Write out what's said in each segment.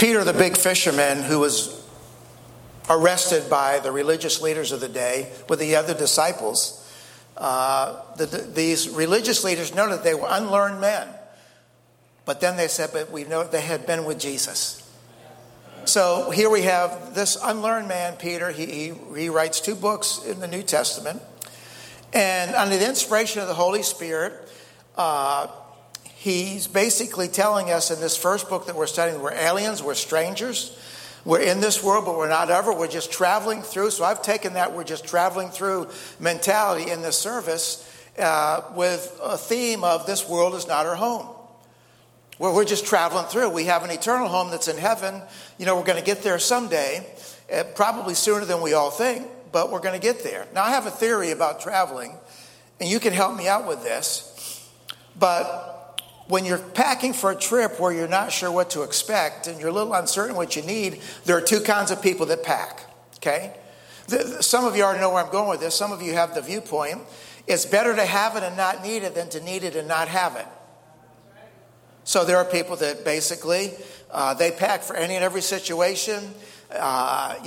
Peter, the big fisherman who was arrested by the religious leaders of the day with the other disciples, these religious leaders noted they were unlearned men. But then they said, but we know they had been with Jesus. So here we have this unlearned man, Peter. He writes 2 books in the New Testament. And under the inspiration of the Holy Spirit, he's basically telling us in this first book that we're studying, we're aliens, we're strangers. We're in this world, but we're not of it. We're just traveling through. So I've taken that we're just traveling through mentality in this service with a theme of this world is not our home. Where we're just traveling through. We have an eternal home that's in heaven. You know, we're going to get there someday, probably sooner than we all think, but we're going to get there. Now, I have a theory about traveling, and you can help me out with this. But when you're packing for a trip where you're not sure what to expect and you're a little uncertain what you need, there are 2 kinds of people that pack, okay? Some of you already know where I'm going with this. Some of you have the viewpoint. It's better to have it and not need it than to need it and not have it. So there are people that basically, they pack for any and every situation, and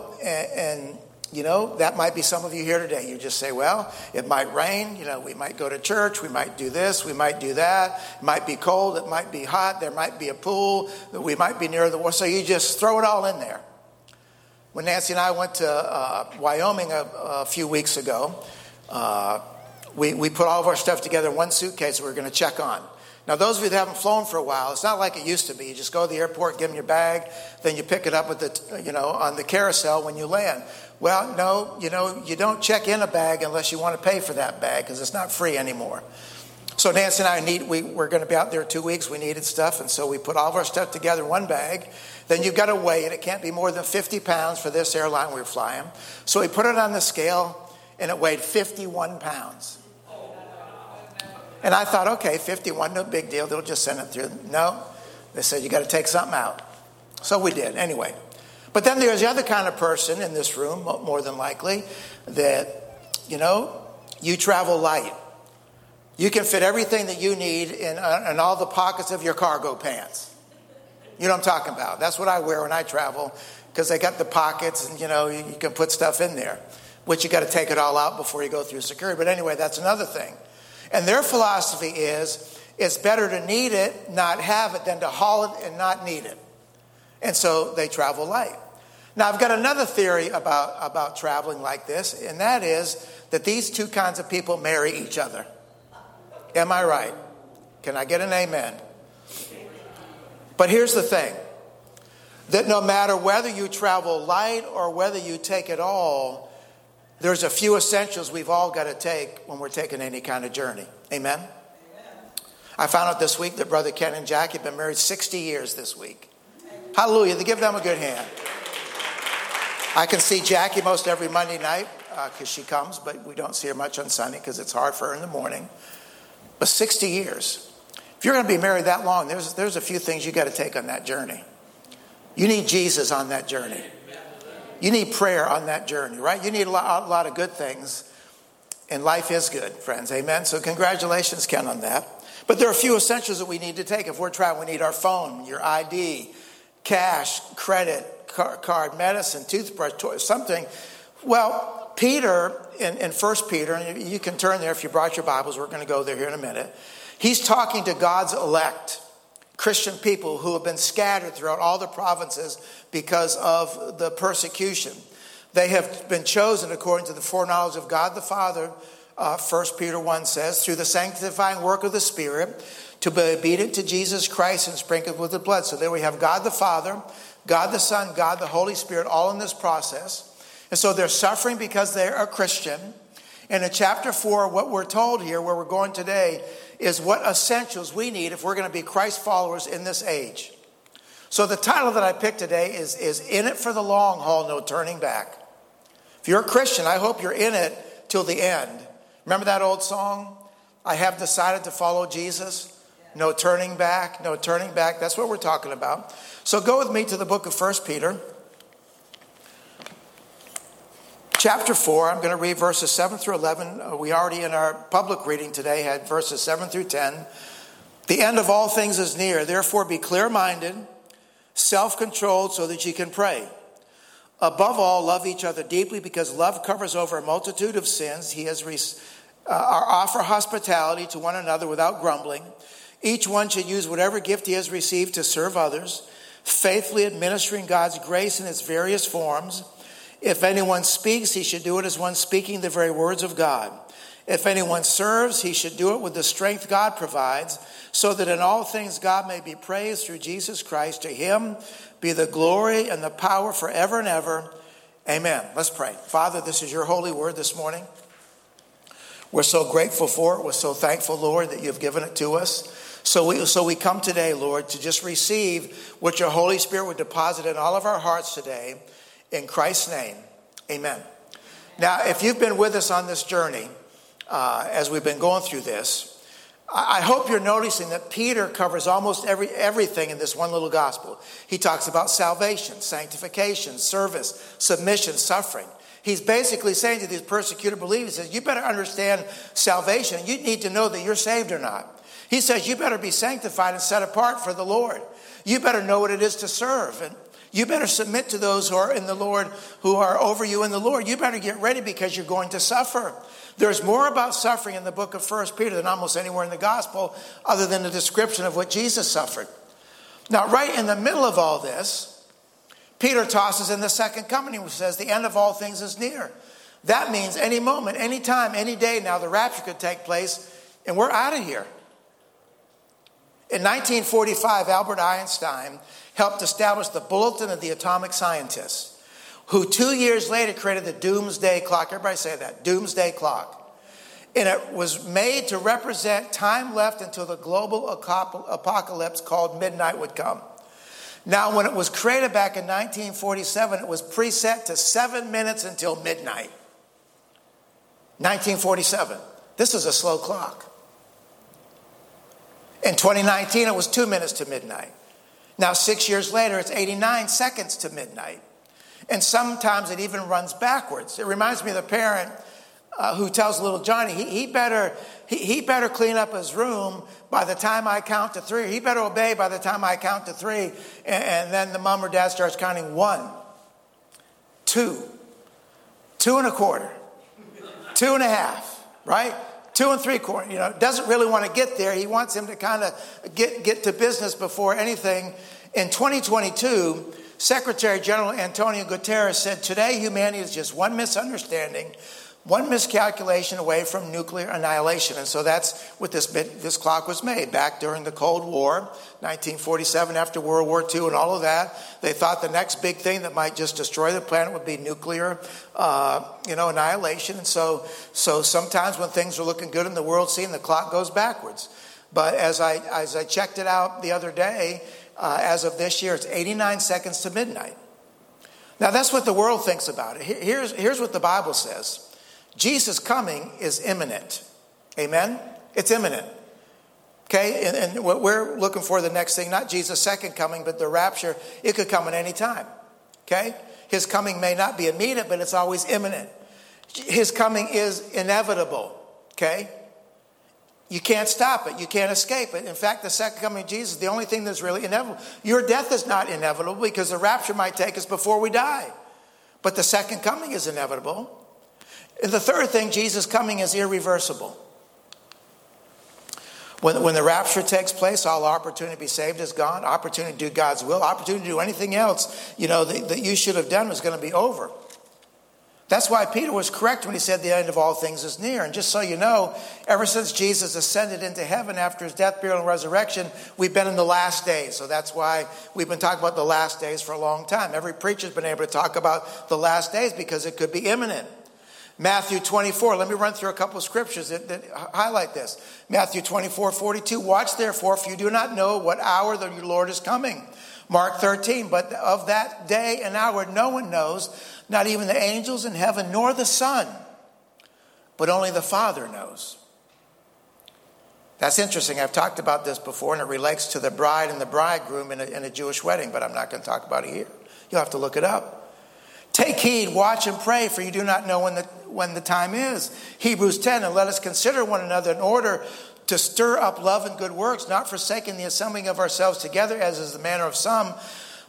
that might be some of you here today. You just say, well, it might rain, we might go to church, we might do this, we might do that. It might be cold, it might be hot, there might be a pool, we might be near the water. So you just throw it all in there. When Nancy and I went to Wyoming a few weeks ago, we put all of our stuff together in one suitcase that we were going to check on. Now, those of you that haven't flown for a while, it's not like it used to be. You just go to the airport, give them your bag, then you pick it up with on the carousel when you land. Well, no, you don't check in a bag unless you want to pay for that bag because it's not free anymore. So Nancy and I we're going to be out there 2 weeks. We needed stuff, and so we put all of our stuff together in one bag. Then you've got to weigh it. It can't be more than 50 pounds for this airline we were flying. So we put it on the scale, and it weighed 51 pounds. And I thought, okay, 51, no big deal. They'll just send it through. No, they said, you got to take something out. So we did anyway. But then there's the other kind of person in this room, more than likely, that, you travel light. You can fit everything that you need in all the pockets of your cargo pants. You know what I'm talking about? That's what I wear when I travel because they got the pockets and, you can put stuff in there, which you got to take it all out before you go through security. But anyway, that's another thing. And their philosophy is, it's better to need it, not have it, than to haul it and not need it. And so they travel light. Now, I've got another theory about traveling like this, and that is that these 2 kinds of people marry each other. Am I right? Can I get an amen? But here's the thing, that no matter whether you travel light or whether you take it all, there's a few essentials we've all got to take when we're taking any kind of journey. Amen? I found out this week that Brother Ken and Jackie have been married 60 years this week. Hallelujah. Give them a good hand. I can see Jackie most every Monday night because she comes, but we don't see her much on Sunday because it's hard for her in the morning. But 60 years. If you're going to be married that long, there's a few things you got to take on that journey. You need Jesus on that journey. You need prayer on that journey, right? You need a lot of good things. And life is good, friends. Amen? So congratulations, Ken, on that. But there are a few essentials that we need to take. If we're traveling, we need our phone, your ID, cash, credit, card, medicine, toothbrush, something. Well, Peter, in 1 Peter, and you can turn there if you brought your Bibles. We're going to go there here in a minute. He's talking to God's elect, Christian people who have been scattered throughout all the provinces because of the persecution. They have been chosen according to the foreknowledge of God the Father, 1 Peter 1 says, through the sanctifying work of the Spirit, to be obedient to Jesus Christ and sprinkled with the blood. So there we have God the Father, God the Son, God the Holy Spirit, all in this process. And so they're suffering because they're a Christian. And in chapter 4, what we're told here, where we're going today, is what essentials we need if we're going to be Christ followers in this age. So the title that I picked today is In It for the Long Haul, No Turning Back. If you're a Christian, I hope you're in it till the end. Remember that old song? I have decided to follow Jesus. No turning back, no turning back. That's what we're talking about. So go with me to the book of 1 Peter. Chapter 4, I'm going to read verses 7 through 11. We already in our public reading today had verses 7 through 10. The end of all things is near. Therefore be clear-minded, self-controlled so that you can pray. Above all, love each other deeply because love covers over a multitude of sins. Offer hospitality to one another without grumbling. Each one should use whatever gift he has received to serve others, faithfully administering God's grace in its various forms. If anyone speaks, he should do it as one speaking the very words of God. If anyone serves, he should do it with the strength God provides, so that in all things God may be praised through Jesus Christ. To him be the glory and the power forever and ever. Amen. Let's pray. Father, this is your holy word this morning. We're so grateful for it. We're so thankful, Lord, that you've given it to us. So we come today, Lord, to just receive what your Holy Spirit would deposit in all of our hearts today. In Christ's name, amen. Now, if you've been with us on this journey, as we've been going through this, I hope you're noticing that Peter covers almost everything in this one little gospel. He talks about salvation, sanctification, service, submission, suffering. He's basically saying to these persecuted believers, he says, you better understand salvation. You need to know that you're saved or not. He says, you better be sanctified and set apart for the Lord. You better know what it is to serve. And you better submit to those who are in the Lord, who are over you in the Lord. You better get ready because you're going to suffer. There's more about suffering in the book of 1 Peter than almost anywhere in the gospel, other than the description of what Jesus suffered. Now, right in the middle of all this, Peter tosses in the second coming, which says the end of all things is near. That means any moment, any time, any day now, the rapture could take place, and we're out of here. In 1945, Albert Einstein helped establish the Bulletin of the Atomic Scientists, who 2 years later created the Doomsday Clock. Everybody say that, Doomsday Clock. And it was made to represent time left until the global apocalypse called midnight would come. Now, when it was created back in 1947, it was preset to 7 minutes until midnight. 1947. This is a slow clock. In 2019, it was 2 minutes to midnight. Now, 6 years later, it's 89 seconds to midnight. And sometimes it even runs backwards. It reminds me of the parent who tells little Johnny, he better clean up his room by the time I count to 3. He better obey by the time I count to 3. And then the mom or dad starts counting 1, 2, 2 and a quarter, 2 and a half, right? 2 3/4, doesn't really want to get there. He wants him to kind of get to business before anything. In 2022, Secretary General Antonio Guterres said, today humanity is just one misunderstanding, one miscalculation away from nuclear annihilation. And so that's what this clock was made back during the Cold War, 1947, after World War II and all of that. They thought the next big thing that might just destroy the planet would be nuclear annihilation. And so sometimes when things are looking good in the world scene, the clock goes backwards. But as I checked it out the other day, as of this year, it's 89 seconds to midnight. Now, that's what the world thinks about it. Here's what the Bible says. Jesus' coming is imminent. Amen? It's imminent. Okay? And what we're looking for the next thing, not Jesus' second coming, but the rapture, it could come at any time. Okay? His coming may not be immediate, but it's always imminent. His coming is inevitable. Okay? You can't stop it. You can't escape it. In fact, the second coming of Jesus is the only thing that's really inevitable. Your death is not inevitable because the rapture might take us before we die. But the second coming is inevitable. And the third thing, Jesus' coming is irreversible. When the rapture takes place, all opportunity to be saved is gone. Opportunity to do God's will. Opportunity to do anything else, that you should have done was going to be over. That's why Peter was correct when he said the end of all things is near. And just so you know, ever since Jesus ascended into heaven after his death, burial, and resurrection, we've been in the last days. So that's why we've been talking about the last days for a long time. Every preacher's been able to talk about the last days because it could be imminent. Matthew 24, let me run through a couple of scriptures that highlight this. Matthew 24:42, watch therefore, for you do not know what hour the Lord is coming. Mark 13, but of that day and hour no one knows, not even the angels in heaven, nor the Son, but only the Father knows. That's interesting. I've talked about this before, and it relates to the bride and the bridegroom in a Jewish wedding, but I'm not going to talk about it here. You'll have to look it up. Take heed, watch and pray, for you do not know when the time is. Hebrews 10, and let us consider one another in order to stir up love and good works, not forsaking the assembling of ourselves together, as is the manner of some,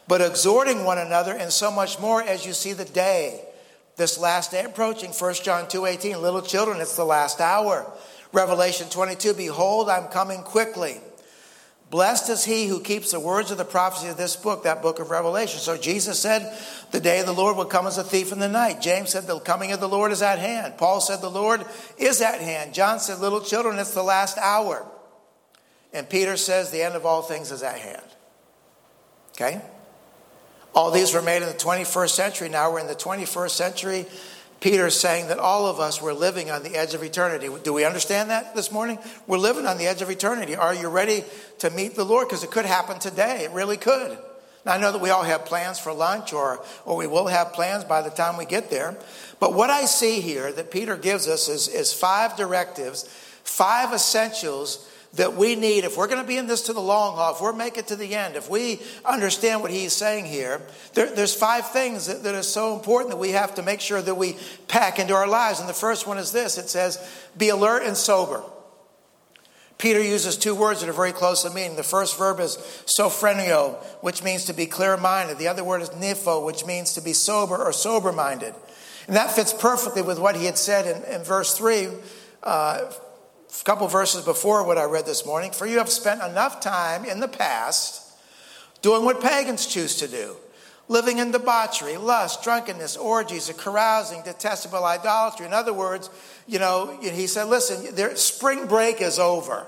but exhorting one another, and so much more as you see the day, this last day approaching. 1 John 2:18, little children, it's the last hour. Revelation 22, behold, I'm coming quickly. Blessed is he who keeps the words of the prophecy of this book, that book of Revelation. So Jesus said the day of the Lord will come as a thief in the night. James said the coming of the Lord is at hand. Paul said the Lord is at hand. John said, little children, it's the last hour. And Peter says the end of all things is at hand. Okay? All these were made in the 21st century. Now we're in the 21st century. Peter's saying that all of us were living on the edge of eternity. Do we understand that this morning? We're living on the edge of eternity. Are you ready to meet the Lord? Because it could happen today. It really could. Now, I know that we all have plans for lunch, or we will have plans by the time we get there. But what I see here that Peter gives us is 5 directives, 5 essentials that we need if we're going to be in this to the long haul, if we're making it to the end, if we understand what he's saying here. There's 5 things that are so important that we have to make sure that we pack into our lives. And the first one is this. It says, be alert and sober. Peter uses 2 words that are very close to meaning. The first verb is sophrenio, which means to be clear-minded. The other word is nepho, which means to be sober or sober-minded. And that fits perfectly with what he had said in verse 3, a couple verses before what I read this morning. For you have spent enough time in the past doing what pagans choose to do, living in debauchery, lust, drunkenness, orgies, carousing, detestable idolatry. In other words, he said, listen, spring break is over.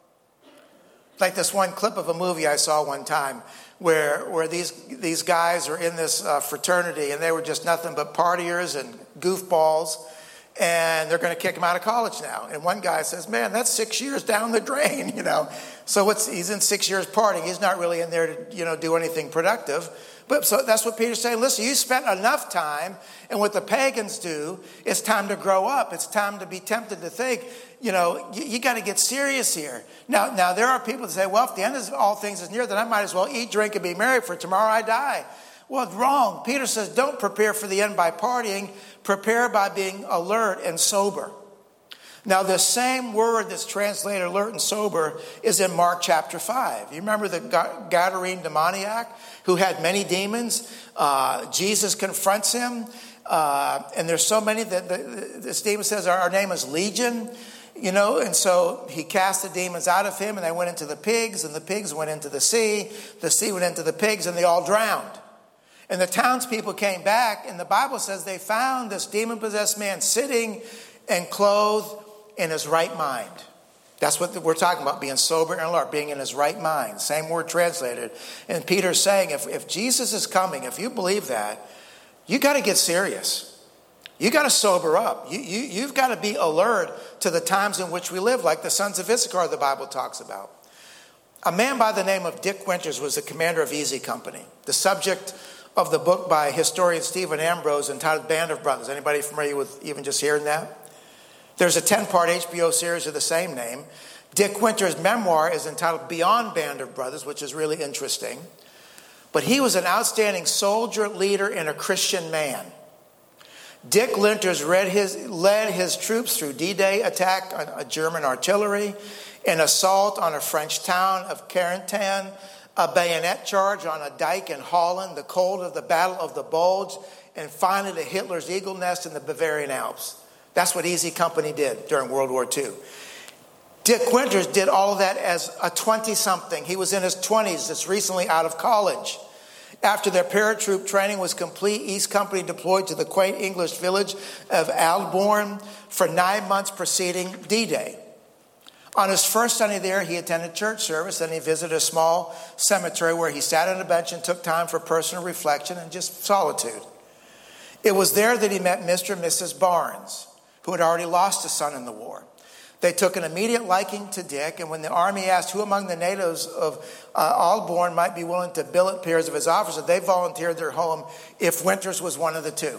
Like this one clip of a movie I saw one time where these guys are in this fraternity, and they were just nothing but partiers and goofballs. And they're going to kick him out of college now. And one guy says, man, that's 6 years down the drain, So he's in 6 years partying. He's not really in there to, do anything productive. But so that's what Peter's saying. Listen, you spent enough time, and what the pagans do, it's time to grow up. It's time to be tempted to think, you got to get serious here. Now there are people that say, well, if the end of all things is near, then I might as well eat, drink, and be merry, for tomorrow I die. Well, wrong. Peter says, don't prepare for the end by partying. Prepare by being alert and sober. Now, the same word that's translated alert and sober is in Mark chapter 5. You remember the Gadarene demoniac who had many demons? Jesus confronts him. And there's so many that this demon says, our name is Legion. And so he cast the demons out of him, and they went into the pigs, and the pigs went into the sea went into the pigs, and they all drowned. And the townspeople came back, and the Bible says they found this demon-possessed man sitting and clothed in his right mind. That's what we're talking about, being sober and alert, being in his right mind. Same word translated. And Peter's saying, if Jesus is coming, if you believe that, you got to get serious. You got to sober up. You've got to be alert to the times in which we live, like the sons of Issachar the Bible talks about. A man by the name of Dick Winters was the commander of Easy Company. The subject of the book by historian Stephen Ambrose entitled Band of Brothers. Anybody familiar with even just hearing that? There's a 10-part HBO series of the same name. Dick Winters' memoir is entitled Beyond Band of Brothers, which is really interesting. But he was an outstanding soldier, leader, and a Christian man. Dick Winters led his troops through D-Day attack on a German artillery, an assault on a French town of Carentan, a bayonet charge on a dike in Holland, the cold of the Battle of the Bulge, and finally the Hitler's Eagle Nest in the Bavarian Alps. That's what Easy Company did during World War II. Dick Winters did all of that as a 20-something. He was in his 20s, just recently out of college. After their paratroop training was complete, East Company deployed to the quaint English village of Aldbourne for 9 months preceding D-Day. On his first Sunday there, he attended church service, and he visited a small cemetery where he sat on a bench and took time for personal reflection and just solitude. It was there that he met Mr. and Mrs. Barnes, who had already lost a son in the war. They took an immediate liking to Dick, and when the army asked who among the natives of Aldbourne might be willing to billet pairs of his officers, they volunteered their home if Winters was one of the two.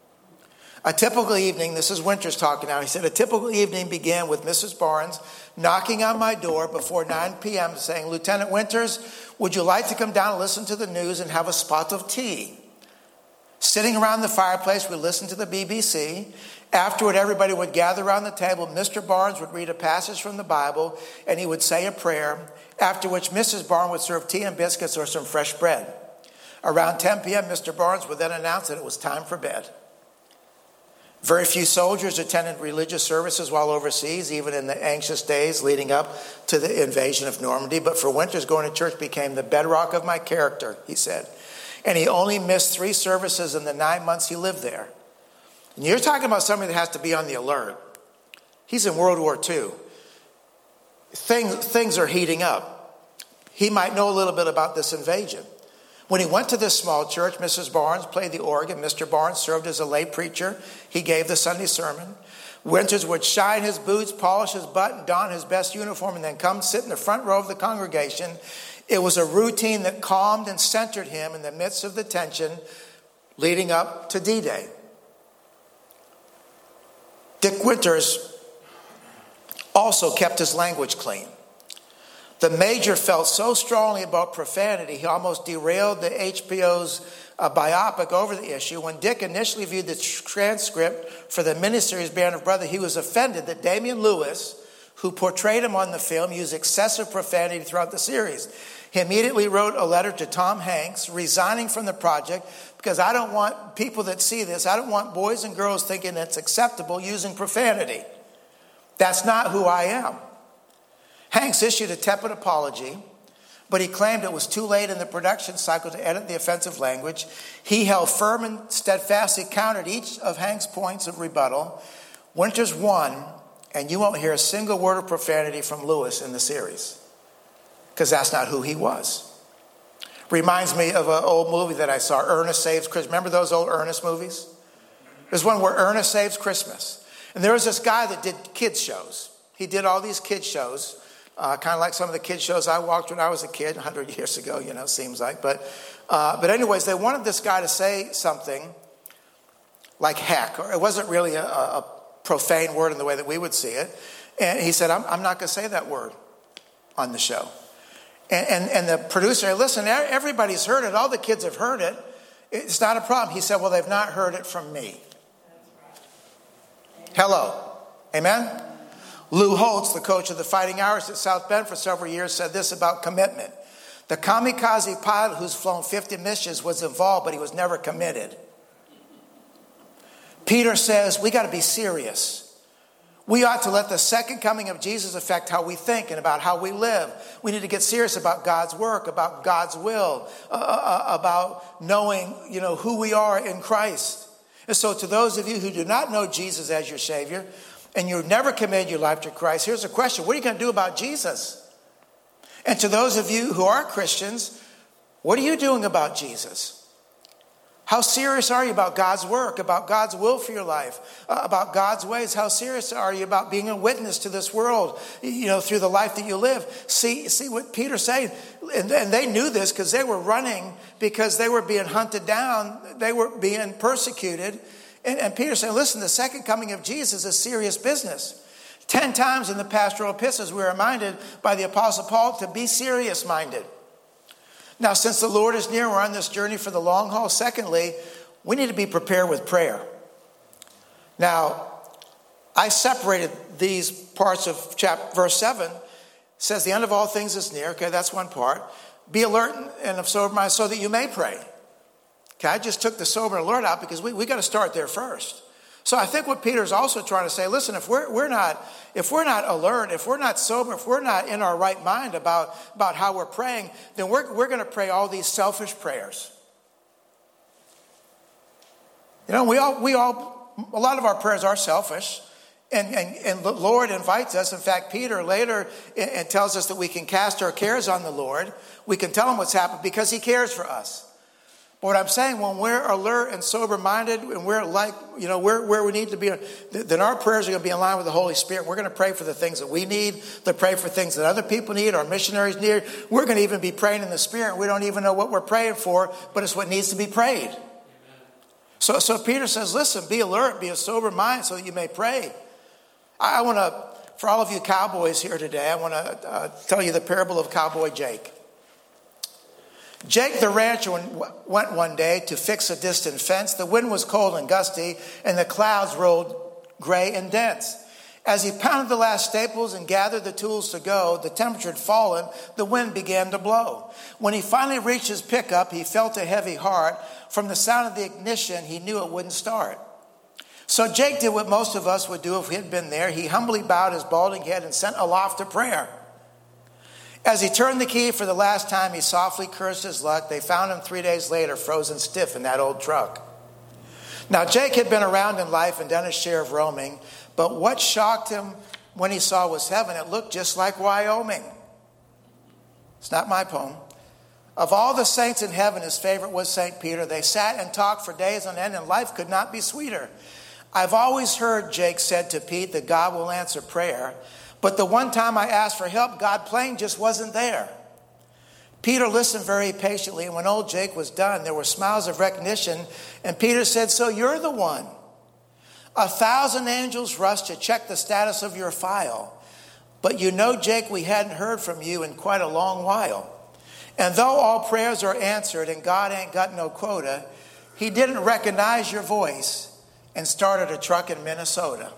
A typical evening, this is Winters talking now, he said, a typical evening began with Mrs. Barnes knocking on my door before 9 p.m. saying, Lieutenant Winters, would you like to come down and listen to the news and have a spot of tea? Sitting around the fireplace, we listened to the BBC. Afterward, everybody would gather around the table. Mr. Barnes would read a passage from the Bible, and he would say a prayer, after which Mrs. Barnes would serve tea and biscuits or some fresh bread. Around 10 p.m., Mr. Barnes would then announce that it was time for bed. Very few soldiers attended religious services while overseas, even in the anxious days leading up to the invasion of Normandy. But for Winters, going to church became the bedrock of my character, he said. And he only missed 3 services in the 9 months he lived there. And you're talking about somebody that has to be on the alert. He's in World War II. Things are heating up. He might know a little bit about this invasion. When he went to this small church, Mrs. Barnes played the organ. Mr. Barnes served as a lay preacher. He gave the Sunday sermon. Winters would shine his boots, polish his button, don his best uniform, and then come sit in the front row of the congregation. It was a routine that calmed and centered him in the midst of the tension leading up to D-Day. Dick Winters also kept his language clean. The major felt so strongly about profanity, he almost derailed the HBO's biopic over the issue. When Dick initially viewed the transcript for the miniseries Band of Brothers, he was offended that Damian Lewis, who portrayed him on the film, used excessive profanity throughout the series. He immediately wrote a letter to Tom Hanks, resigning from the project, because I don't want people that see this, I don't want boys and girls thinking it's acceptable using profanity. That's not who I am. Hanks issued a tepid apology, but he claimed it was too late in the production cycle to edit the offensive language. He held firm and steadfastly countered each of Hanks' points of rebuttal. Winters won, and you won't hear a single word of profanity from Lewis in the series, because that's not who he was. Reminds me of an old movie that I saw, Ernest Saves Christmas. Remember those old Ernest movies? There's one where Ernest Saves Christmas. And there was this guy that did kids shows. He did all these kids shows. Kind of like some of the kids shows I watched when I was a kid, 100 years ago, seems like. But anyways, they wanted this guy to say something like heck, or it wasn't really a profane word in the way that we would see it. And he said, I'm not going to say that word on the show. And the producer, listen, everybody's heard it. All the kids have heard it. It's not a problem. He said, well, they've not heard it from me. Hello. Amen? Lou Holtz, the coach of the Fighting Irish at South Bend for several years, said this about commitment. The kamikaze pilot who's flown 50 missions was involved, but he was never committed. Peter says, we got to be serious. We ought to let the second coming of Jesus affect how we think and about how we live. We need to get serious about God's work, about God's will, about knowing, who we are in Christ. And so to those of you who do not know Jesus as your Savior, and you've never committed your life to Christ, here's a question. What are you going to do about Jesus? And to those of you who are Christians, what are you doing about Jesus? How serious are you about God's work, about God's will for your life, about God's ways? How serious are you about being a witness to this world, through the life that you live? See what Peter's saying. And they knew this because they were running, because they were being hunted down. They were being persecuted. And Peter said, listen, the second coming of Jesus is serious business. 10 times in the pastoral epistles, we're reminded by the Apostle Paul to be serious-minded. Now, since the Lord is near, we're on this journey for the long haul. Secondly, we need to be prepared with prayer. Now, I separated these parts of verse 7. It says, the end of all things is near. Okay, that's one part. Be alert and of sober mind so that you may pray. Okay, I just took the sober and alert out because we got to start there first. So I think what Peter's also trying to say, listen, if we're not alert, if we're not sober, if we're not in our right mind about how we're praying, then we're going to pray all these selfish prayers. We all a lot of our prayers are selfish, and the Lord invites us. In fact, Peter later tells us that we can cast our cares on the Lord. We can tell him what's happened because he cares for us. But what I'm saying, when we're alert and sober-minded, and we're where we need to be, then our prayers are going to be in line with the Holy Spirit. We're going to pray for the things that we need, to pray for things that other people need, our missionaries need. We're going to even be praying in the Spirit. We don't even know what we're praying for, but it's what needs to be prayed. So Peter says, listen, be alert, be of sober mind so that you may pray. I want to, for all of you cowboys here today, I want to tell you the parable of Cowboy Jake. Jake the rancher went one day to fix a distant fence. The wind was cold and gusty, and the clouds rolled gray and dense. As he pounded the last staples and gathered the tools to go, the temperature had fallen, the wind began to blow. When he finally reached his pickup, he felt a heavy heart. From the sound of the ignition, he knew it wouldn't start. So Jake did what most of us would do if we had been there. He humbly bowed his balding head and sent aloft a prayer. As he turned the key for the last time, he softly cursed his luck. They found him 3 days later, frozen stiff in that old truck. Now, Jake had been around in life and done his share of roaming, but what shocked him when he saw was heaven. It looked just like Wyoming. It's not my poem. Of all the saints in heaven, his favorite was St. Peter. They sat and talked for days on end, and life could not be sweeter. I've always heard, Jake said to Pete, that God will answer prayer. But the one time I asked for help, God plain just wasn't there. Peter listened very patiently, and when old Jake was done, there were smiles of recognition, and Peter said, so you're the one. 1,000 angels rushed to check the status of your file. But you know, Jake, we hadn't heard from you in quite a long while. And though all prayers are answered and God ain't got no quota, he didn't recognize your voice and started a truck in Minnesota.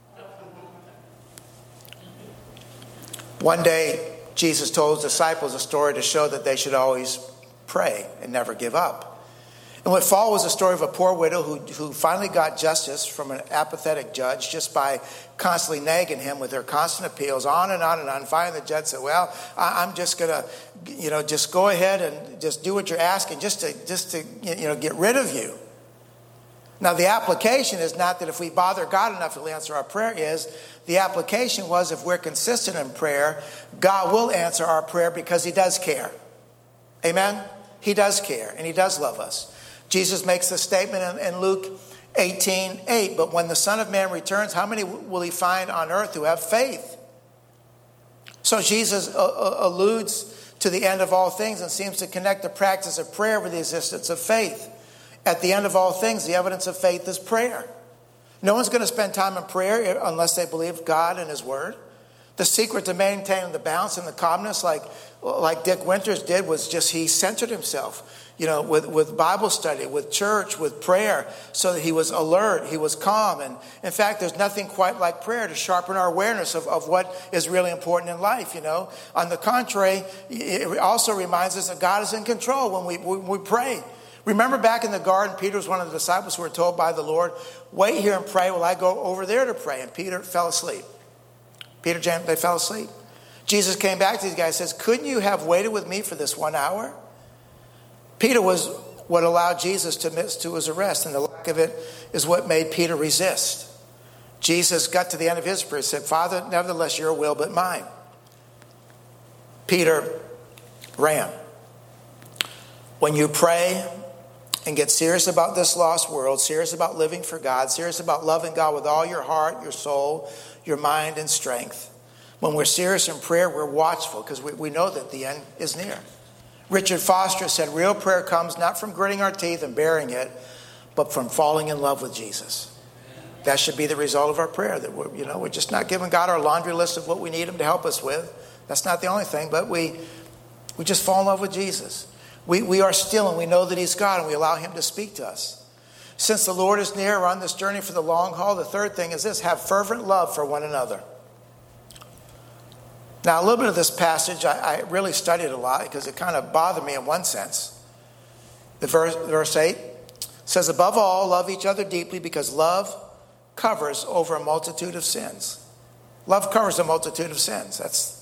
One day, Jesus told his disciples a story to show that they should always pray and never give up. And what followed was a story of a poor widow who finally got justice from an apathetic judge just by constantly nagging him with her constant appeals on and on and on. Finally, the judge said, well, I'm just going to, just go ahead and just do what you're asking just to get rid of you. Now, the application is not that if we bother God enough, he'll answer our prayer. The application was if we're consistent in prayer, God will answer our prayer because he does care. Amen? He does care, and he does love us. Jesus makes the statement in Luke 18:8, but when the Son of Man returns, how many will he find on earth who have faith? So Jesus alludes to the end of all things and seems to connect the practice of prayer with the existence of faith. At the end of all things, the evidence of faith is prayer. No one's going to spend time in prayer unless they believe God and his word. The secret to maintaining the balance and the calmness like Dick Winters did was just he centered himself, with Bible study, with church, with prayer, so that he was alert, he was calm. And in fact, there's nothing quite like prayer to sharpen our awareness of what is really important in life, On the contrary, it also reminds us that God is in control when we pray. Remember back in the garden, Peter was one of the disciples who were told by the Lord, wait here and pray while I go over there to pray. And Peter fell asleep. Peter, James, they fell asleep. Jesus came back to these guys and says, couldn't you have waited with me for this 1 hour? Peter was what allowed Jesus to miss to his arrest, and the lack of it is what made Peter resist. Jesus got to the end of his prayer and said, Father, nevertheless your will but mine. Peter ran. When you pray and get serious about this lost world, serious about living for God, serious about loving God with all your heart, your soul, your mind, and strength. When we're serious in prayer, we're watchful because we know that the end is near. Richard Foster said, real prayer comes not from gritting our teeth and bearing it, but from falling in love with Jesus. That should be the result of our prayer, that we're just not giving God our laundry list of what we need him to help us with. That's not the only thing, but we just fall in love with Jesus. We are still and we know that he's God and we allow him to speak to us. Since the Lord is near, we're on this journey for the long haul. The third thing is this, have fervent love for one another. Now, a little bit of this passage, I really studied a lot because it kind of bothered me in one sense. The verse 8 says, above all, love each other deeply because love covers over a multitude of sins. Love covers a multitude of sins.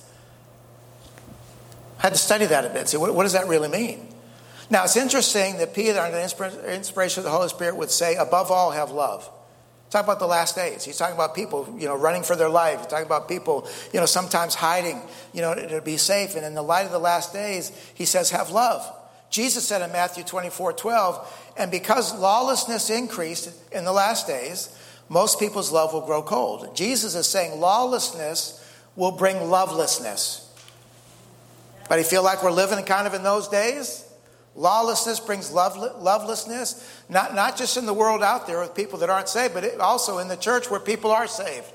I had to study that a bit and see what does that really mean? Now, it's interesting that Peter, under the inspiration of the Holy Spirit, would say, above all, have love. Talk about the last days. He's talking about people, running for their life. He's talking about people, sometimes hiding, to be safe. And in the light of the last days, he says, have love. Jesus said in Matthew 24:12, and because lawlessness increased in the last days, most people's love will grow cold. Jesus is saying lawlessness will bring lovelessness. But you feel like we're living kind of in those days? Lawlessness brings lovelessness, not just in the world out there with people that aren't saved, but also in the church where people are saved.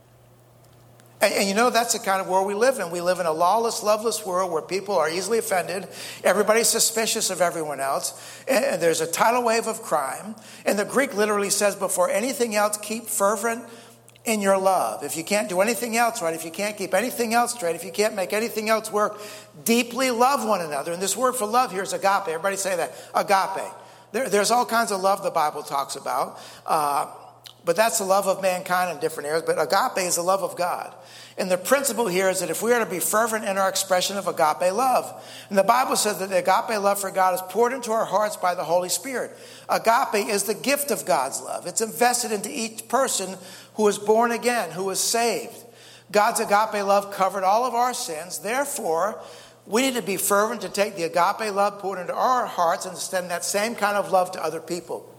And that's the kind of world we live in. We live in a lawless, loveless world where people are easily offended. Everybody's suspicious of everyone else. And there's a tidal wave of crime. And the Greek literally says, before anything else, keep fervent in your love. If you can't do anything else right, if you can't keep anything else straight, if you can't make anything else work, deeply love one another. And this word for love here is agape. Everybody say that. Agape. There's all kinds of love the Bible talks about. But that's the love of mankind in different areas. But agape is the love of God. And the principle here is that if we are to be fervent in our expression of agape love, and the Bible says that the agape love for God is poured into our hearts by the Holy Spirit. Agape is the gift of God's love. It's invested into each person who is born again, who is saved. God's agape love covered all of our sins. Therefore, we need to be fervent to take the agape love poured into our hearts and extend that same kind of love to other people.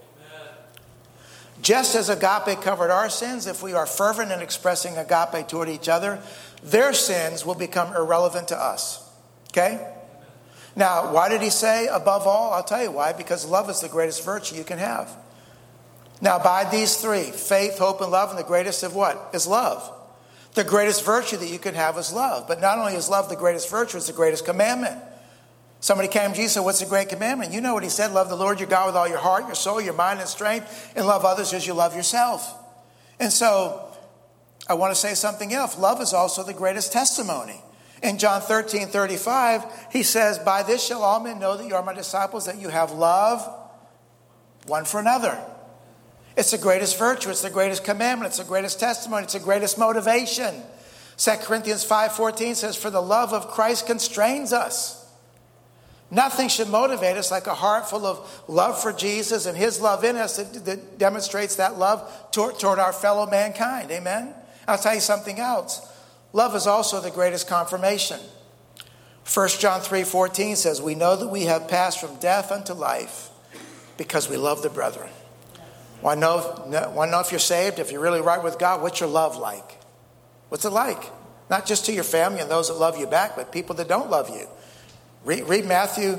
Just as agape covered our sins, if we are fervent in expressing agape toward each other, their sins will become irrelevant to us. Okay? Now, why did he say above all? I'll tell you why. Because love is the greatest virtue you can have. Now, by these three, faith, hope, and love, and the greatest of what? Is love. The greatest virtue that you can have is love. But not only is love the greatest virtue, it's the greatest commandment. Somebody came to Jesus and said, what's the great commandment? You know what he said. Love the Lord your God with all your heart, your soul, your mind, and strength, and love others as you love yourself. And so I want to say something else. Love is also the greatest testimony. In John 13:35, he says, by this shall all men know that you are my disciples, that you have love one for another. It's the greatest virtue. It's the greatest commandment. It's the greatest testimony. It's the greatest motivation. 2 Corinthians 5:14 says, for the love of Christ constrains us. Nothing should motivate us like a heart full of love for Jesus and his love in us that demonstrates that love toward our fellow mankind. Amen? I'll tell you something else. Love is also the greatest confirmation. 1 John 3:14 says, we know that we have passed from death unto life because we love the brethren. Want to know if you're saved, if you're really right with God, what's your love like? What's it like? Not just to your family and those that love you back, but people that don't love you. Read Matthew,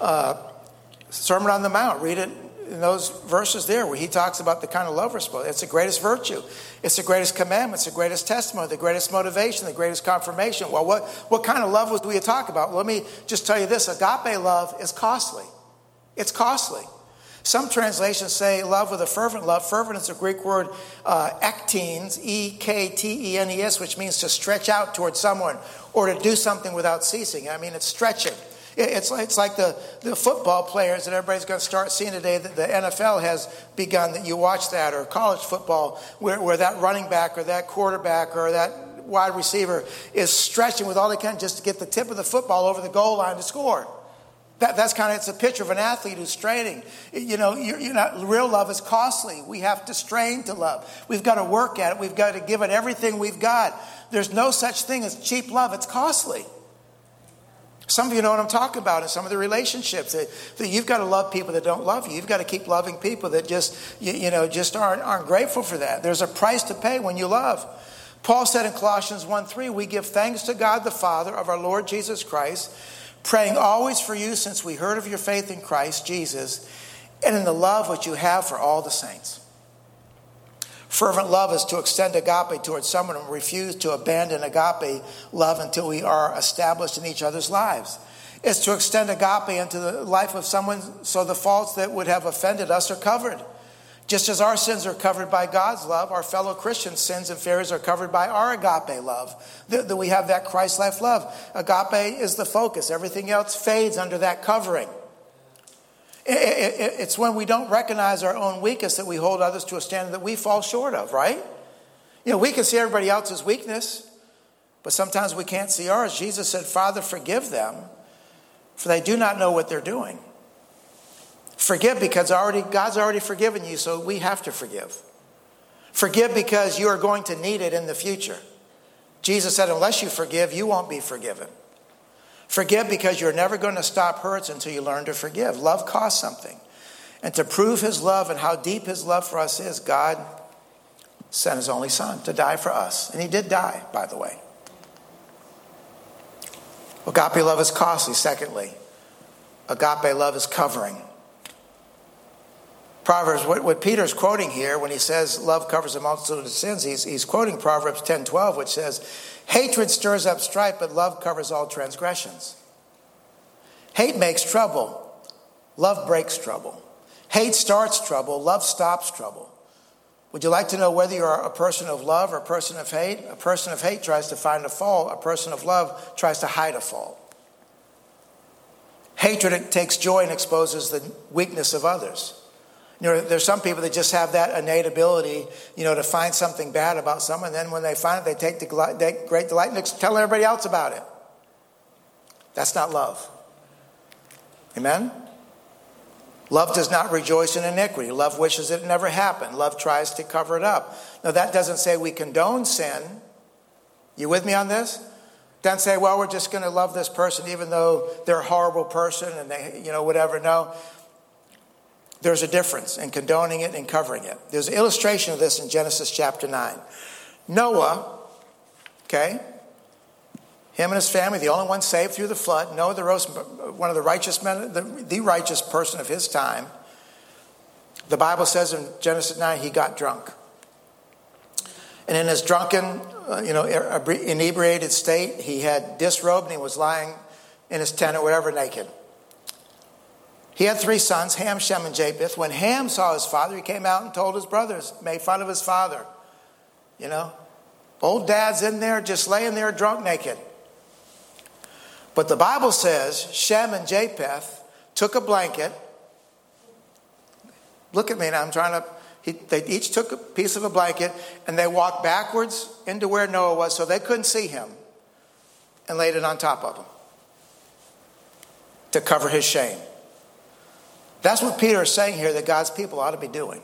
Sermon on the Mount. Read it in those verses there where he talks about the kind of love we're supposed to. It's the greatest virtue. It's the greatest commandment. It's the greatest testimony, the greatest motivation, the greatest confirmation. Well, what kind of love do we talk about? Well, let me just tell you this. Agape love is costly. It's costly. Some translations say love with a fervent love. Fervent is the Greek word ektenes, E-K-T-E-N-E-S, which means to stretch out towards someone or to do something without ceasing. I mean, it's stretching. It's like the football players that everybody's going to start seeing today that the NFL has begun, that you watch that, or college football where that running back or that quarterback or that wide receiver is stretching with all they can just to get the tip of the football over the goal line to score. That's kind of, it's a picture of an athlete who's straining. You know, real love is costly. We have to strain to love. We've got to work at it. We've got to give it everything we've got. There's no such thing as cheap love. It's costly. Some of you know what I'm talking about in some of the relationships. That you've got to love people that don't love you. You've got to keep loving people that just aren't grateful for that. There's a price to pay when you love. Paul said in Colossians 1:3, we give thanks to God the Father of our Lord Jesus Christ, praying always for you since we heard of your faith in Christ Jesus and in the love which you have for all the saints. Fervent love is to extend agape towards someone and refuse to abandon agape love until we are established in each other's lives. It's to extend agape into the life of someone so the faults that would have offended us are covered. Just as our sins are covered by God's love, our fellow Christians' sins and failures are covered by our agape love. That we have that Christ-like love. Agape is the focus. Everything else fades under that covering. It's when we don't recognize our own weakness that we hold others to a standard that we fall short of, right? You know, we can see everybody else's weakness, but sometimes we can't see ours. Jesus said, Father, forgive them, for they do not know what they're doing. Forgive because God's already forgiven you, so we have to forgive. Forgive because you are going to need it in the future. Jesus said, unless you forgive, you won't be forgiven. Forgive because you're never going to stop hurts until you learn to forgive. Love costs something. And to prove his love and how deep his love for us is, God sent his only son to die for us. And he did die, by the way. Agape love is costly. Secondly, agape love is covering. Proverbs, what Peter's quoting here when he says love covers a multitude of sins, he's quoting Proverbs 10:12, which says, hatred stirs up strife, but love covers all transgressions. Hate makes trouble. Love breaks trouble. Hate starts trouble. Love stops trouble. Would you like to know whether you are a person of love or a person of hate? A person of hate tries to find a fault. A person of love tries to hide a fault. Hatred takes joy and exposes the weakness of others. There's some people that just have that innate ability, to find something bad about someone. And then when they find it, they take great delight and tell everybody else about it. That's not love. Amen? Love does not rejoice in iniquity. Love wishes it never happened. Love tries to cover it up. Now, that doesn't say we condone sin. You with me on this? Doesn't say, well, we're just going to love this person even though they're a horrible person and they, whatever. No. There's a difference in condoning it and covering it. There's an illustration of this in Genesis chapter 9. Noah, him and his family, the only one saved through the flood. Noah, one of the righteous men, the righteous person of his time. The Bible says in Genesis 9, he got drunk. And in his drunken, inebriated state, he had disrobed and he was lying in his tent or whatever naked. He had 3 sons, Ham, Shem, and Japheth. When Ham saw his father, he came out and told his brothers, made fun of his father. Old dad's in there just laying there drunk naked. But the Bible says Shem and Japheth took a blanket. Look at me now, they each took a piece of a blanket and they walked backwards into where Noah was so they couldn't see him and laid it on top of him to cover his shame. That's what Peter is saying here that God's people ought to be doing.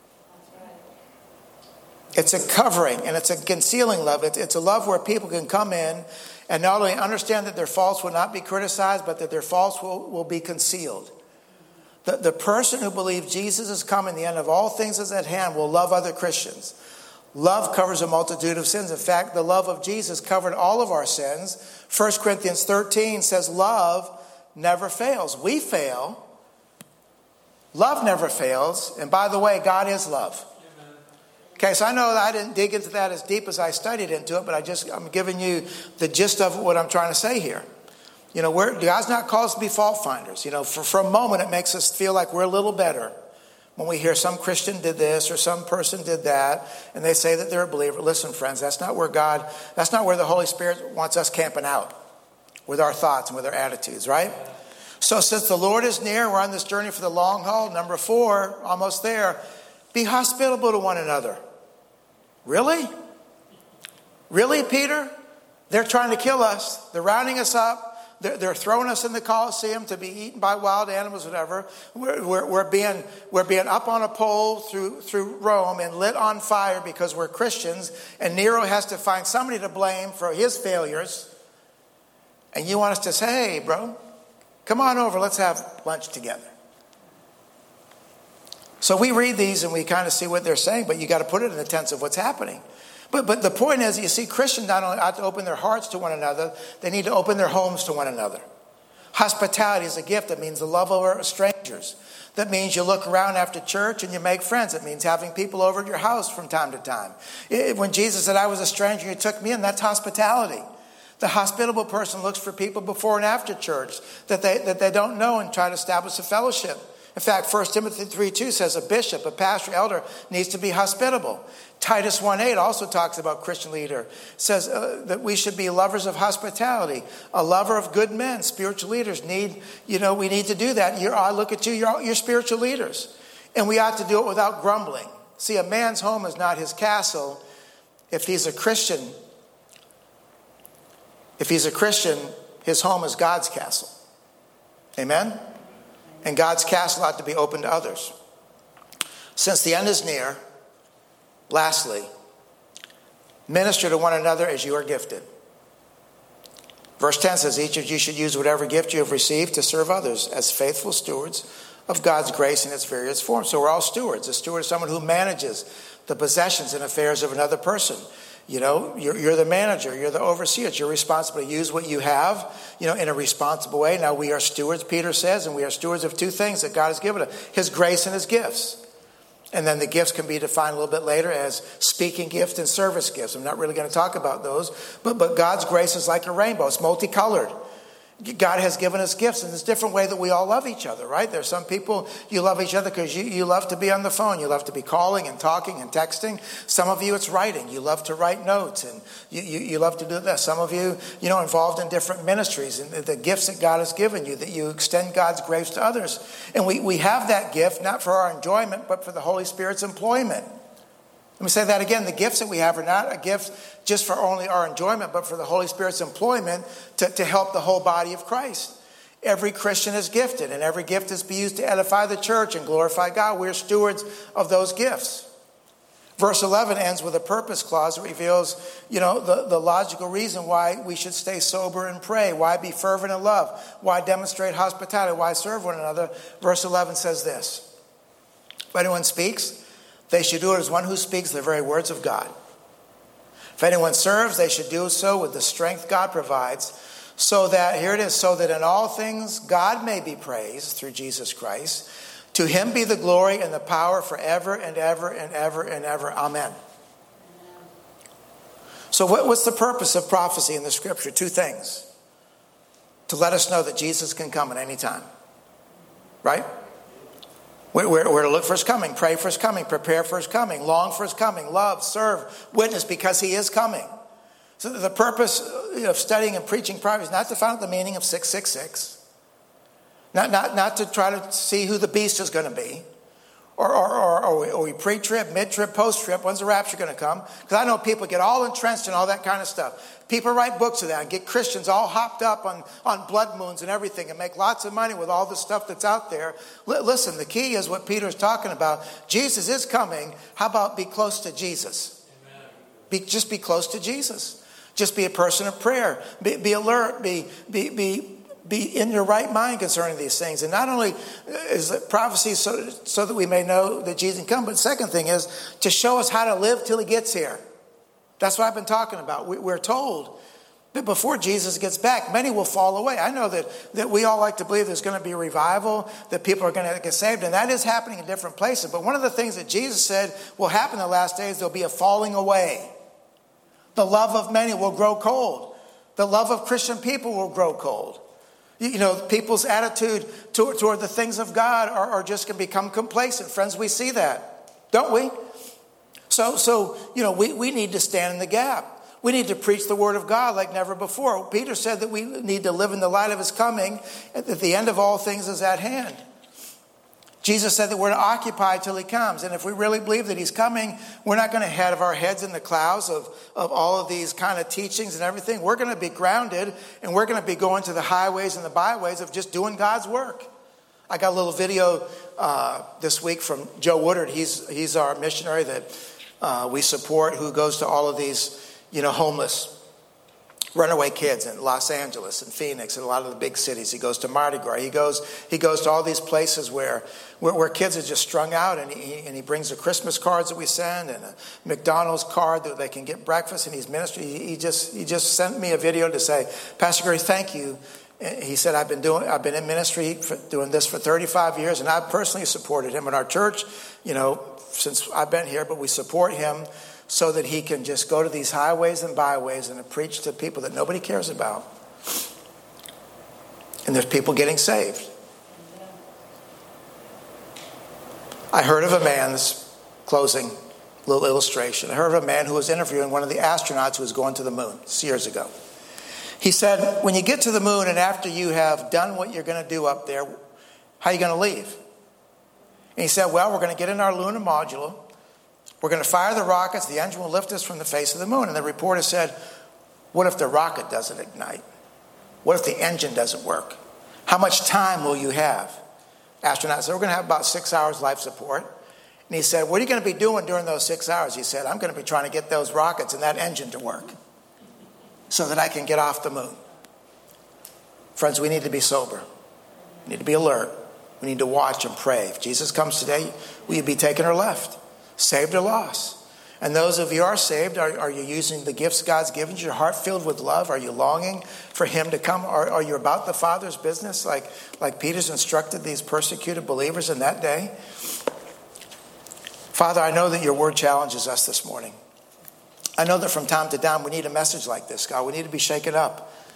It's a covering and it's a concealing love. It's a love where people can come in and not only understand that their faults will not be criticized, but that their faults will be concealed. The person who believes Jesus is coming, the end of all things is at hand, will love other Christians. Love covers a multitude of sins. In fact, the love of Jesus covered all of our sins. 1 Corinthians 13 says love never fails. We fail. Love never fails. And by the way, God is love. Okay, so I know that I didn't dig into that as deep as I studied into it, but I'm giving you the gist of what I'm trying to say here. God's not called us to be fault finders. For a moment it makes us feel like we're a little better when we hear some Christian did this or some person did that, and they say that they're a believer. Listen, friends, that's not where the Holy Spirit wants us camping out with our thoughts and with our attitudes, right? So since the Lord is near, we're on this journey for the long haul. Number 4, almost there, be hospitable to one another. Really? Really, Peter? They're trying to kill us. They're rounding us up. They're throwing us in the Colosseum to be eaten by wild animals, whatever. We're being up on a pole through Rome and lit on fire because we're Christians. And Nero has to find somebody to blame for his failures. And you want us to say, hey, bro, come on over. Let's have lunch together. So we read these and we kind of see what they're saying, but you got to put it in the tense of what's happening. But the point is, you see, Christians not only ought to open their hearts to one another, they need to open their homes to one another. Hospitality is a gift. That means the love over strangers. That means you look around after church and you make friends. It means having people over at your house from time to time. When Jesus said, I was a stranger, you took me in, that's hospitality. The hospitable person looks for people before and after church that they don't know and try to establish a fellowship. In fact, 1 Timothy 3:2 says a bishop, a pastor, elder needs to be hospitable. Titus 1:8 also talks about Christian leader. It says that we should be lovers of hospitality, a lover of good men. Spiritual leaders we need to do that. I look at you, you're spiritual leaders. And we ought to do it without grumbling. See, a man's home is not his castle. If he's a Christian, his home is God's castle. Amen? And God's castle ought to be open to others. Since the end is near, lastly, minister to one another as you are gifted. Verse 10 says, each of you should use whatever gift you have received to serve others as faithful stewards of God's grace in its various forms. So we're all stewards. A steward is someone who manages the possessions and affairs of another person. You're the manager, you're the overseer. It's your responsibility to use what you have, in a responsible way. Now we are stewards, Peter says, and we are stewards of 2 things that God has given us: his grace and his gifts. And then the gifts can be defined a little bit later as speaking gifts and service gifts. I'm not really going to talk about those, but God's grace is like a rainbow. It's multicolored. God has given us gifts, and there's a different way that we all love each other, right? There's some people, you love each other because you love to be on the phone. You love to be calling and talking and texting. Some of you, it's writing. You love to write notes, and you love to do that. Some of you, involved in different ministries and the gifts that God has given you, that you extend God's grace to others. And we have that gift, not for our enjoyment, but for the Holy Spirit's employment. Let me say that again. The gifts that we have are not a gift just for only our enjoyment, but for the Holy Spirit's employment to help the whole body of Christ. Every Christian is gifted, and every gift is to be used to edify the church and glorify God. We're stewards of those gifts. Verse 11 ends with a purpose clause that reveals, the logical reason why we should stay sober and pray, why be fervent in love, why demonstrate hospitality, why serve one another. Verse 11 says this: if anyone speaks, they should do it as one who speaks the very words of God. If anyone serves, they should do so with the strength God provides, so that in all things God may be praised through Jesus Christ. To him be the glory and the power forever and ever and ever and ever. Amen. So what's the purpose of prophecy in the scripture? Two things. To let us know that Jesus can come at any time. Right? We're to look for his coming, pray for his coming, prepare for his coming, long for his coming, love, serve, witness, because he is coming. So the purpose of studying and preaching prophecy is not to find out the meaning of 666, not to try to see who the beast is going to be, or we pre-trib, mid-trib, post-trib, when's the rapture going to come? Because I know people get all entrenched in all that kind of stuff. People write books of that and get Christians all hopped up on blood moons and everything and make lots of money with all the stuff that's out there. Listen, the key is what Peter's talking about. Jesus is coming. How about be close to Jesus? Just be close to Jesus. Just be a person of prayer. Be alert. Be in your right mind concerning these things. And not only is it prophecy so that we may know that Jesus can come, but the second thing is to show us how to live till he gets here. That's what I've been talking about. We're told that before Jesus gets back, many will fall away. I know that we all like to believe there's going to be a revival, that people are going to get saved, and that is happening in different places. But one of the things that Jesus said will happen in the last days, there'll be a falling away. The love of many will grow cold. The love of Christian people will grow cold. People's attitude toward the things of God are just going to become complacent. Friends, we see that, don't we? So we need to stand in the gap. We need to preach the word of God like never before. Peter said that we need to live in the light of his coming, and that the end of all things is at hand. Jesus said that we're to occupy till he comes. And if we really believe that he's coming, we're not going to have our heads in the clouds of all of these kind of teachings and everything. We're going to be grounded, and we're going to be going to the highways and the byways of just doing God's work. I got a little video this week from Joe Woodard. He's our missionary that we support, who goes to all of these, homeless runaway kids in Los Angeles and Phoenix and a lot of the big cities. He goes to Mardi Gras. He goes to all these places where kids are just strung out, and he brings the Christmas cards that we send and a McDonald's card that they can get breakfast, and he's ministry. He just sent me a video to say, Pastor Gary, thank you. He said, I've been in ministry doing this for 35 years, and I've personally supported him in our church, since I've been here, but we support him so that he can just go to these highways and byways and preach to people that nobody cares about. And there's people getting saved. I heard of a man, this closing little illustration, I heard of a man who was interviewing one of the astronauts who was going to the moon years ago. He said, when you get to the moon and after you have done what you're going to do up there, how are you going to leave? And he said, well, we're going to get in our lunar module. We're going to fire the rockets. The engine will lift us from the face of the moon. And the reporter said, what if the rocket doesn't ignite? What if the engine doesn't work? How much time will you have? Astronaut said, we're going to have about 6 hours life support. And he said, what are you going to be doing during those 6 hours? He said, I'm going to be trying to get those rockets and that engine to work so that I can get off the moon. Friends, we need to be sober. We need to be alert. We need to watch and pray. If Jesus comes today, will you be taken or left? Saved or lost? And those of you who are saved, are you using the gifts God's given you? Your heart filled with love? Are you longing for him to come? Are you about the Father's business like Peter's instructed these persecuted believers in that day? Father, I know that your word challenges us this morning. I know that from time to time we need a message like this, God. We need to be shaken up.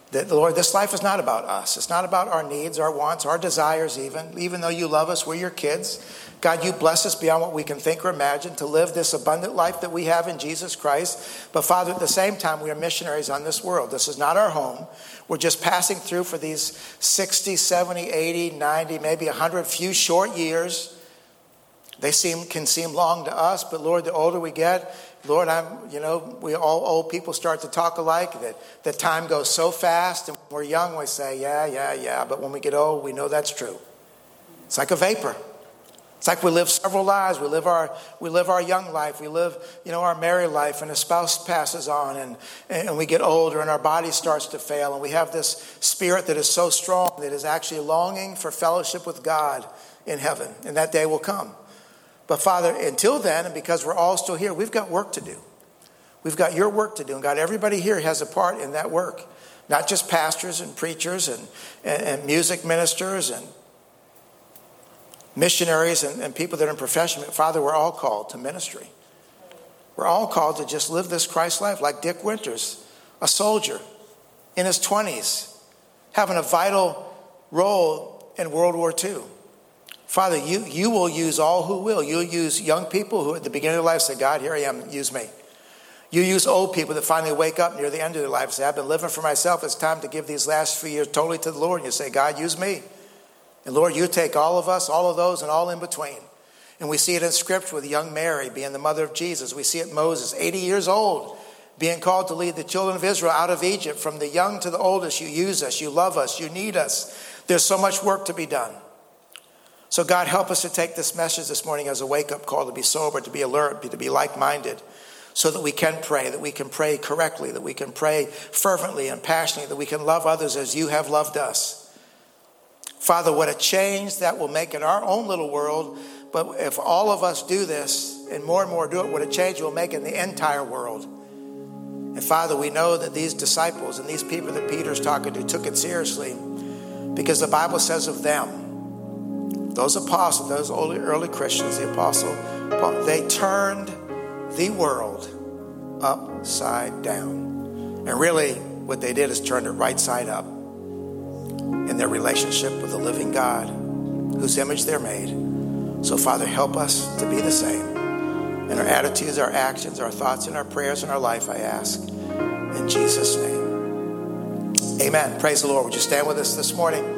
That, Lord, this life is not about us. It's not about our needs, our wants, our desires even though you love us, we're your kids. God, you bless us beyond what we can think or imagine to live this abundant life that we have in Jesus Christ. But Father, at the same time, we are missionaries on this world. This is not our home. We're just passing through for these 60, 70, 80, 90, maybe 100 few short years. They can seem long to us, but Lord, the older we get, Lord, we all old people start to talk alike, that time goes so fast, and when we're young, we say, yeah, but when we get old, we know that's true. It's like a vapor. It's like we live several lives. We live our young life. We live, our married life, and a spouse passes on, and we get older, and our body starts to fail, and we have this spirit that is so strong that is actually longing for fellowship with God in heaven, and that day will come. But Father, until then, and because we're all still here, we've got work to do. We've got your work to do. And God, everybody here has a part in that work. Not just pastors and preachers and music ministers and missionaries and people that are in profession. But Father, we're all called to ministry. We're all called to just live this Christ life like Dick Winters, a soldier in his 20s, having a vital role in World War II. Father, you will use all who will. You'll use young people who at the beginning of their life say, God, here I am, use me. You use old people that finally wake up near the end of their life and say, I've been living for myself. It's time to give these last few years totally to the Lord. And you say, God, use me. And Lord, you take all of us, all of those, and all in between. And we see it in Scripture with young Mary being the mother of Jesus. We see it Moses, 80 years old, being called to lead the children of Israel out of Egypt. From the young to the oldest, you use us, you love us, you need us. There's so much work to be done. So God, help us to take this message this morning as a wake-up call, to be sober, to be alert, to be like-minded, so that we can pray correctly, that we can pray fervently and passionately, that we can love others as you have loved us. Father, what a change that will make in our own little world. But if all of us do this and more do it, what a change it will make in the entire world. And Father, we know that these disciples and these people that Peter's talking to took it seriously, because the Bible says of them, those apostles, those early Christians, the apostle Paul, they turned the world upside down. And really what they did is turned it right side up in their relationship with the living God, whose image they're made. So Father, help us to be the same. In our attitudes, our actions, our thoughts, and our prayers, and our life, I ask. In Jesus' name. Amen. Praise the Lord. Would you stand with us this morning?